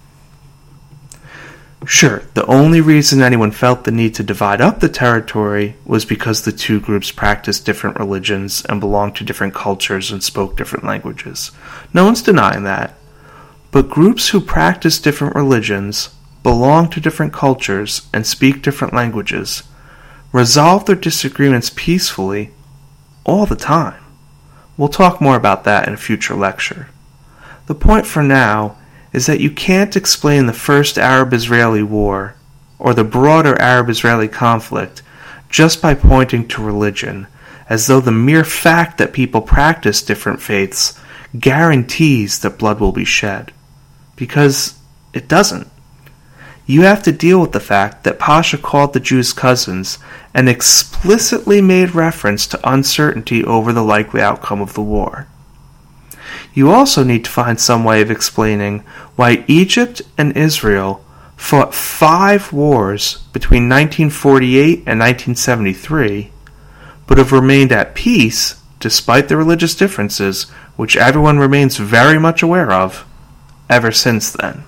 Sure, the only reason anyone felt the need to divide up the territory was because the two groups practiced different religions and belonged to different cultures and spoke different languages. No one's denying that. But groups who practice different religions, belong to different cultures, and speak different languages resolve their disagreements peacefully all the time. We'll talk more about that in a future lecture. The point for now is that you can't explain the first Arab-Israeli war or the broader Arab-Israeli conflict just by pointing to religion, as though the mere fact that people practice different faiths guarantees that blood will be shed. Because it doesn't. You have to deal with the fact that Pasha called the Jews cousins and explicitly made reference to uncertainty over the likely outcome of the war. You also need to find some way of explaining why Egypt and Israel fought 5 wars between 1948 and 1973, but have remained at peace despite the religious differences, which everyone remains very much aware of, ever since then.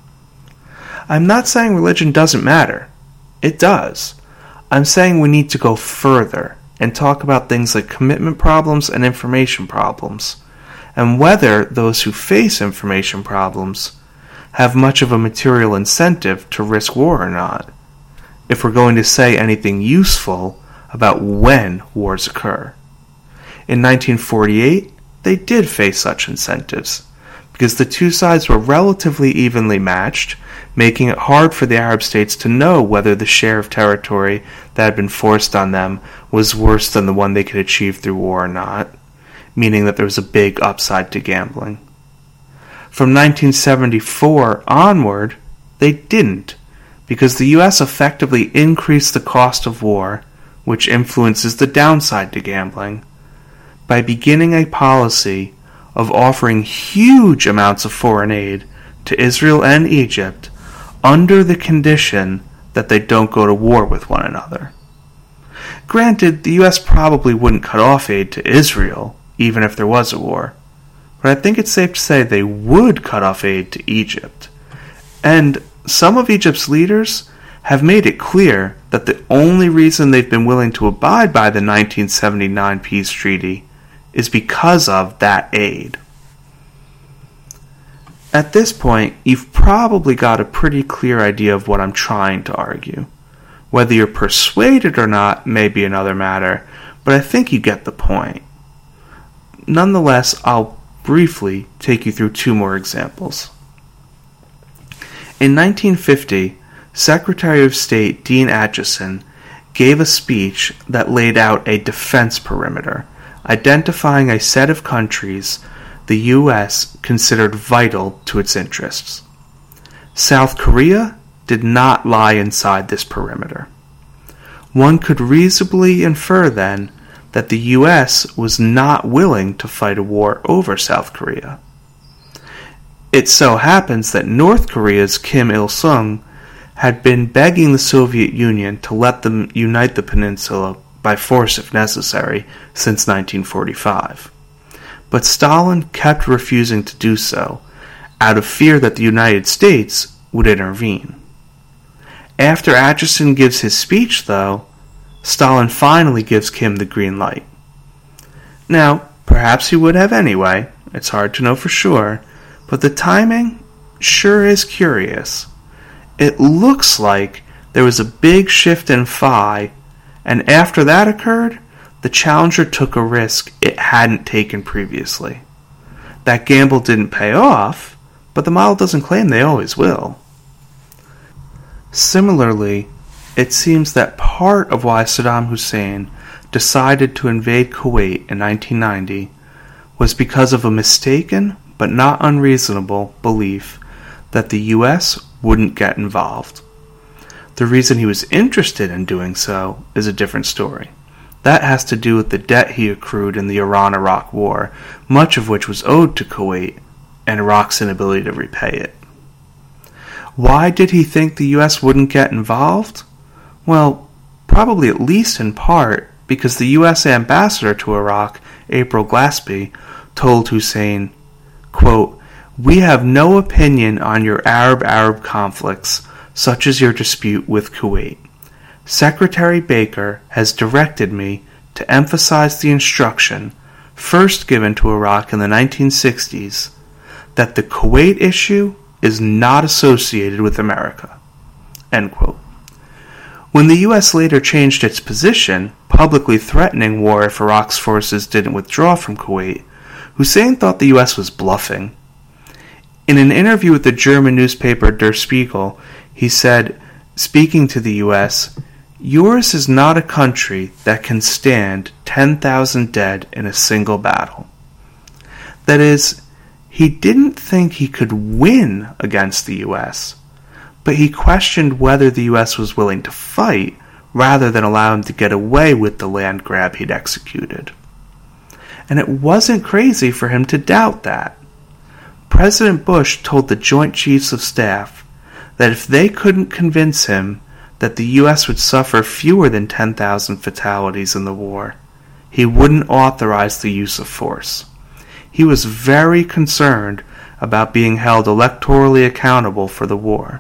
I'm not saying religion doesn't matter. It does. I'm saying we need to go further and talk about things like commitment problems and information problems, and whether those who face information problems have much of a material incentive to risk war or not, if we're going to say anything useful about when wars occur. In 1948, they did face such incentives, because the two sides were relatively evenly matched, making it hard for the Arab states to know whether the share of territory that had been forced on them was worse than the one they could achieve through war or not, meaning that there was a big upside to gambling. From 1974 onward, they didn't, because the U.S. effectively increased the cost of war, which influences the downside to gambling, by beginning a policy of offering huge amounts of foreign aid to Israel and Egypt under the condition that they don't go to war with one another. Granted, the U.S. probably wouldn't cut off aid to Israel, even if there was a war, but I think it's safe to say they would cut off aid to Egypt. And some of Egypt's leaders have made it clear that the only reason they've been willing to abide by the 1979 peace treaty is because of that aid. At this point, you've probably got a pretty clear idea of what I'm trying to argue. Whether you're persuaded or not may be another matter, but I think you get the point. Nonetheless, I'll briefly take you through 2 more examples. In 1950, Secretary of State Dean Acheson gave a speech that laid out a defense perimeter, identifying a set of countries the U.S. considered vital to its interests. South Korea did not lie inside this perimeter. One could reasonably infer, then, that the U.S. was not willing to fight a war over South Korea. It so happens that North Korea's Kim Il-sung had been begging the Soviet Union to let them unite the peninsula by force if necessary, since 1945. But Stalin kept refusing to do so, out of fear that the United States would intervene. After Acheson gives his speech, though, Stalin finally gives Kim the green light. Now, perhaps he would have anyway, it's hard to know for sure, but the timing sure is curious. It looks like there was a big shift in Phi, and after that occurred, the challenger took a risk it hadn't taken previously. That gamble didn't pay off, but the model doesn't claim they always will. Similarly, it seems that part of why Saddam Hussein decided to invade Kuwait in 1990 was because of a mistaken but not unreasonable belief that the U.S. wouldn't get involved. The reason he was interested in doing so is a different story. That has to do with the debt he accrued in the Iran-Iraq War, much of which was owed to Kuwait, and Iraq's inability to repay it. Why did he think the U.S. wouldn't get involved? Well, probably at least in part because the U.S. ambassador to Iraq, April Glaspie, told Hussein, quote, "We have no opinion on your Arab-Arab conflicts, such as your dispute with Kuwait. Secretary Baker has directed me to emphasize the instruction, first given to Iraq in the 1960s, that the Kuwait issue is not associated with America." End quote. When the U.S. later changed its position, publicly threatening war if Iraq's forces didn't withdraw from Kuwait, Hussein thought the U.S. was bluffing. In an interview with the German newspaper Der Spiegel, he said, speaking to the U.S., "Yours is not a country that can stand 10,000 dead in a single battle." That is, he didn't think he could win against the U.S., but he questioned whether the U.S. was willing to fight rather than allow him to get away with the land grab he'd executed. And it wasn't crazy for him to doubt that. President Bush told the Joint Chiefs of Staff that if they couldn't convince him that the U.S. would suffer fewer than 10,000 fatalities in the war, he wouldn't authorize the use of force. He was very concerned about being held electorally accountable for the war.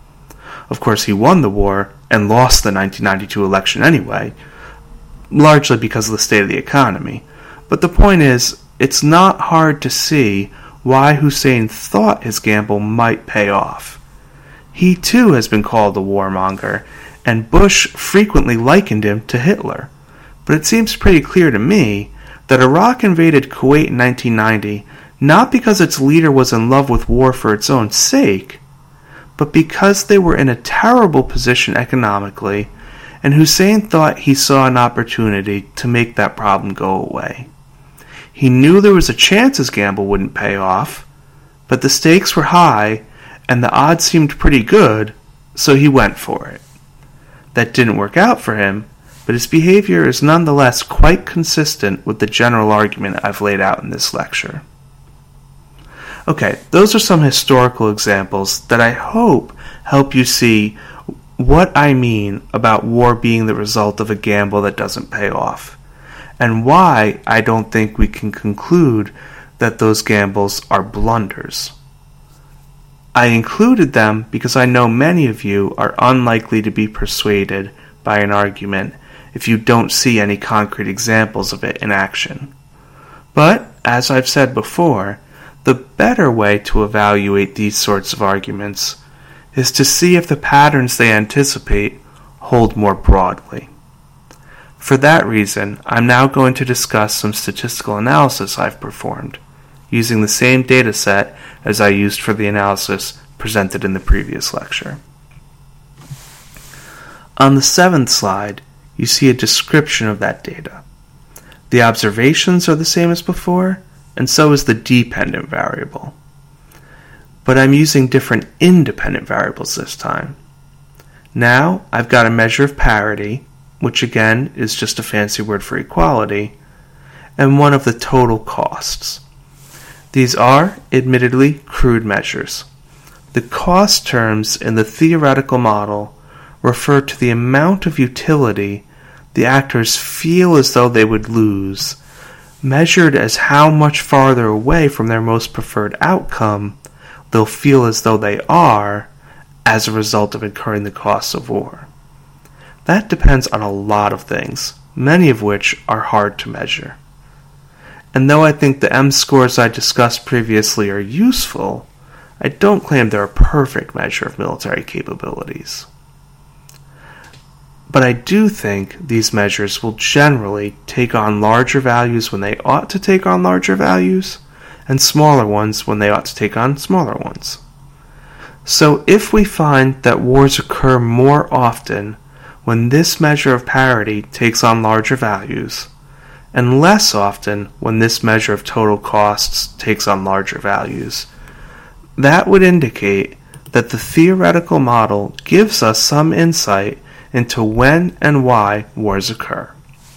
Of course, he won the war and lost the 1992 election anyway, largely because of the state of the economy. But the point is, it's not hard to see why Hussein thought his gamble might pay off. He too has been called a warmonger, and Bush frequently likened him to Hitler. But it seems pretty clear to me that Iraq invaded Kuwait in 1990 not because its leader was in love with war for its own sake, but because they were in a terrible position economically, and Hussein thought he saw an opportunity to make that problem go away. He knew there was a chance his gamble wouldn't pay off, but the stakes were high, and the odds seemed pretty good, so he went for it. That didn't work out for him, but his behavior is nonetheless quite consistent with the general argument I've laid out in this lecture. Okay, those are some historical examples that I hope help you see what I mean about war being the result of a gamble that doesn't pay off, and why I don't think we can conclude that those gambles are blunders. I included them because I know many of you are unlikely to be persuaded by an argument if you don't see any concrete examples of it in action. But, as I've said before, the better way to evaluate these sorts of arguments is to see if the patterns they anticipate hold more broadly. For that reason, I'm now going to discuss some statistical analysis I've performed, using the same data set as I used for the analysis presented in the previous lecture. On the 7th slide, you see a description of that data. The observations are the same as before, and so is the dependent variable. But I'm using different independent variables this time. Now I've got a measure of parity, which again is just a fancy word for equality, and one of the total costs. These are, admittedly, crude measures. The cost terms in the theoretical model refer to the amount of utility the actors feel as though they would lose, measured as how much farther away from their most preferred outcome they'll feel as though they are as a result of incurring the costs of war. That depends on a lot of things, many of which are hard to measure. And though I think the M-scores I discussed previously are useful, I don't claim they're a perfect measure of military capabilities. But I do think these measures will generally take on larger values when they ought to take on larger values, and smaller ones when they ought to take on smaller ones. So if we find that wars occur more often when this measure of parity takes on larger values, and less often when this measure of total costs takes on larger values, that would indicate that the theoretical model gives us some insight into when and why wars occur.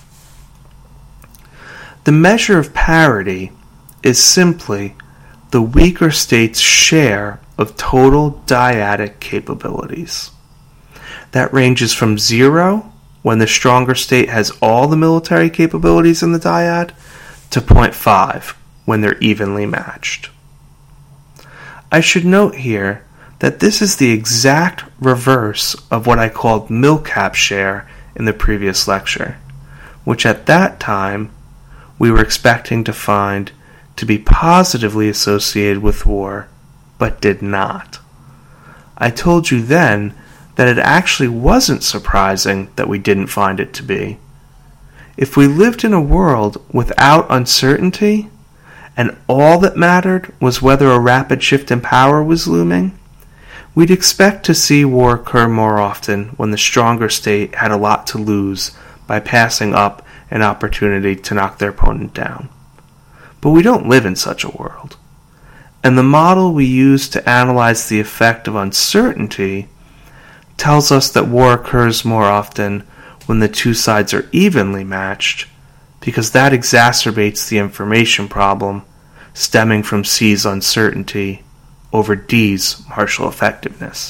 The measure of parity is simply the weaker state's share of total dyadic capabilities. That ranges from 0, when the stronger state has all the military capabilities in the dyad, to 0.5, when they're evenly matched. I should note here that this is the exact reverse of what I called MILCAP share in the previous lecture, which at that time we were expecting to find to be positively associated with war, but did not. I told you then that it actually wasn't surprising that we didn't find it to be. If we lived in a world without uncertainty, and all that mattered was whether a rapid shift in power was looming, we'd expect to see war occur more often when the stronger state had a lot to lose by passing up an opportunity to knock their opponent down. But we don't live in such a world. And the model we use to analyze the effect of uncertainty tells us that war occurs more often when the two sides are evenly matched, because that exacerbates the information problem stemming from C's uncertainty over D's martial effectiveness.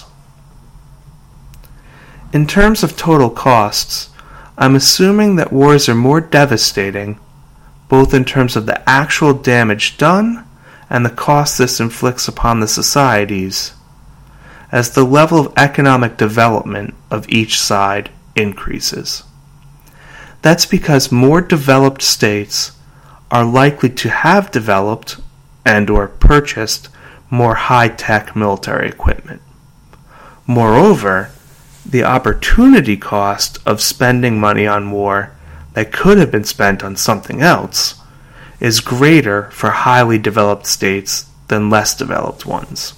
In terms of total costs, I'm assuming that wars are more devastating, both in terms of the actual damage done and the cost this inflicts upon the societies, as the level of economic development of each side increases. That's because more developed states are likely to have developed and or purchased more high-tech military equipment. Moreover, the opportunity cost of spending money on war that could have been spent on something else is greater for highly developed states than less developed ones.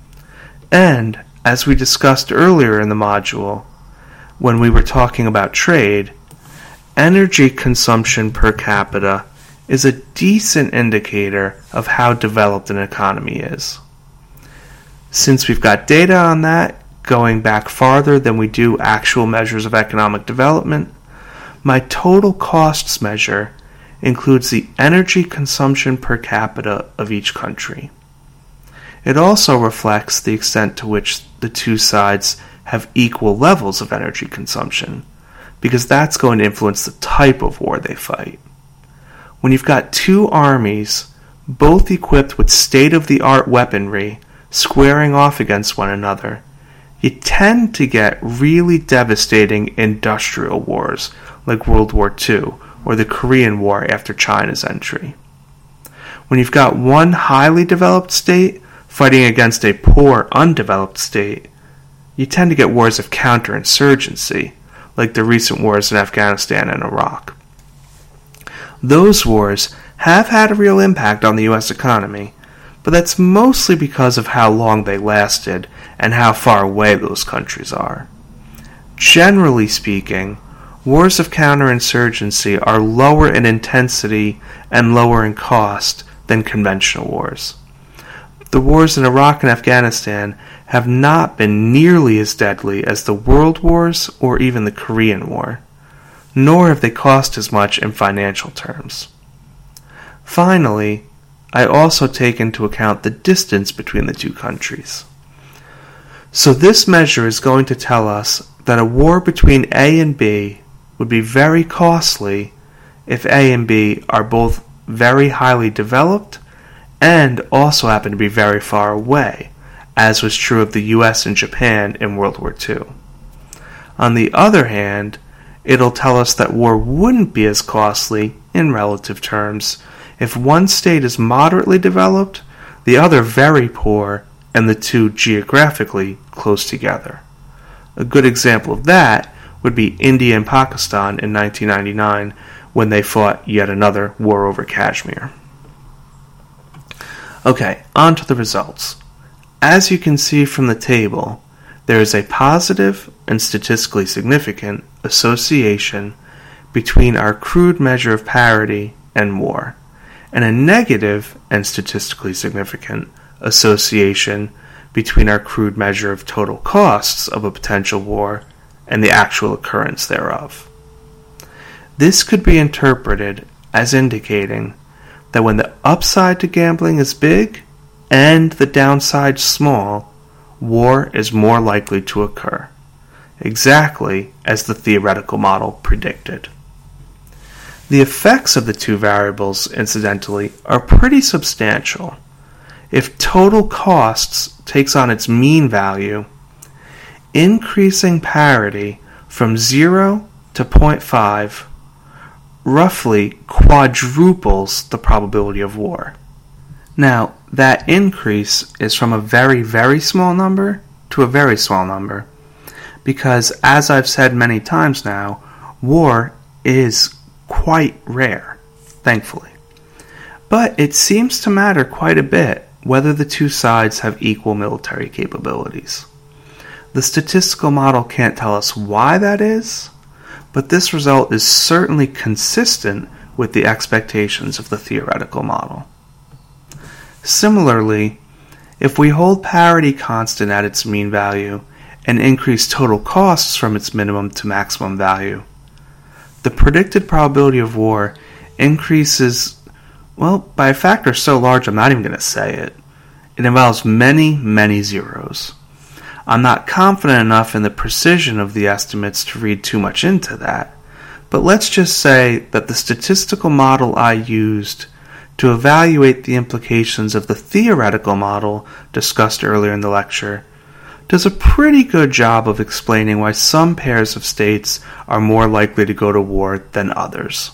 And, as we discussed earlier in the module, when we were talking about trade, energy consumption per capita is a decent indicator of how developed an economy is. Since we've got data on that, going back farther than we do actual measures of economic development, my total costs measure includes the energy consumption per capita of each country. It also reflects the extent to which the two sides have equal levels of energy consumption, because that's going to influence the type of war they fight. When you've got two armies, both equipped with state-of-the-art weaponry, squaring off against one another, you tend to get really devastating industrial wars like World War II or the Korean War after China's entry. When you've got one highly developed state fighting against a poor, undeveloped state, you tend to get wars of counterinsurgency, like the recent wars in Afghanistan and Iraq. Those wars have had a real impact on the U.S. economy, but that's mostly because of how long they lasted and how far away those countries are. Generally speaking, wars of counterinsurgency are lower in intensity and lower in cost than conventional wars. The wars in Iraq and Afghanistan have not been nearly as deadly as the World Wars or even the Korean War, nor have they cost as much in financial terms. Finally, I also take into account the distance between the two countries. So this measure is going to tell us that a war between A and B would be very costly if A and B are both very highly developed and also happen to be very far away, as was true of the US and Japan in World War II. On the other hand, it'll tell us that war wouldn't be as costly, in relative terms, if one state is moderately developed, the other very poor, and the two geographically close together. A good example of that would be India and Pakistan in 1999 when they fought yet another war over Kashmir. Okay, on to the results. As you can see from the table, there is a positive and statistically significant association between our crude measure of parity and war, and a negative and statistically significant association between our crude measure of total costs of a potential war and the actual occurrence thereof. This could be interpreted as indicating that when the upside to gambling is big, and the downside small, war is more likely to occur, exactly as the theoretical model predicted. The effects of the two variables, incidentally, are pretty substantial. If total costs takes on its mean value, increasing parity from 0 to 0.5 roughly quadruples the probability of war. Now, that increase is from a very, very small number to a very small number, because, as I've said many times now, war is quite rare, thankfully. But it seems to matter quite a bit whether the two sides have equal military capabilities. The statistical model can't tell us why that is, but this result is certainly consistent with the expectations of the theoretical model. Similarly, if we hold parity constant at its mean value and increase total costs from its minimum to maximum value, the predicted probability of war increases, by a factor so large I'm not even going to say it. It involves many, many zeros. I'm not confident enough in the precision of the estimates to read too much into that, but let's just say that the statistical model I used to evaluate the implications of the theoretical model discussed earlier in the lecture does a pretty good job of explaining why some pairs of states are more likely to go to war than others.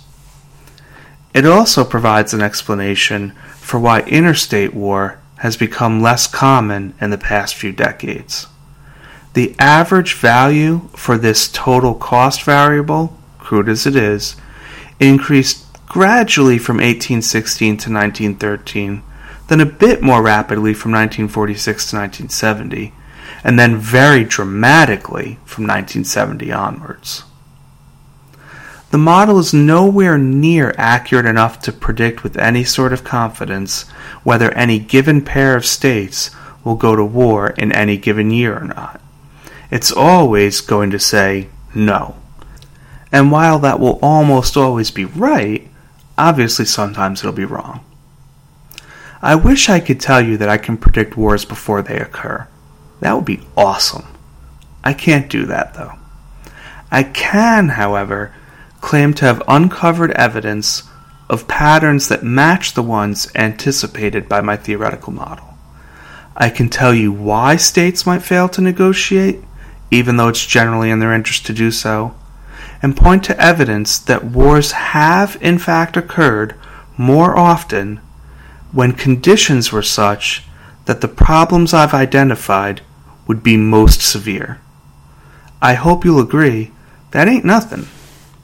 It also provides an explanation for why interstate war has become less common in the past few decades. The average value for this total cost variable, crude as it is, increased gradually from 1816 to 1913, then a bit more rapidly from 1946 to 1970, and then very dramatically from 1970 onwards. The model is nowhere near accurate enough to predict with any sort of confidence whether any given pair of states will go to war in any given year or not. It's always going to say no. And while that will almost always be right, obviously sometimes it'll be wrong. I wish I could tell you that I can predict wars before they occur. That would be awesome. I can't do that, though. I can, however, claim to have uncovered evidence of patterns that match the ones anticipated by my theoretical model. I can tell you why states might fail to negotiate, even though it's generally in their interest to do so, and point to evidence that wars have in fact occurred more often when conditions were such that the problems I've identified would be most severe. I hope you'll agree that ain't nothing.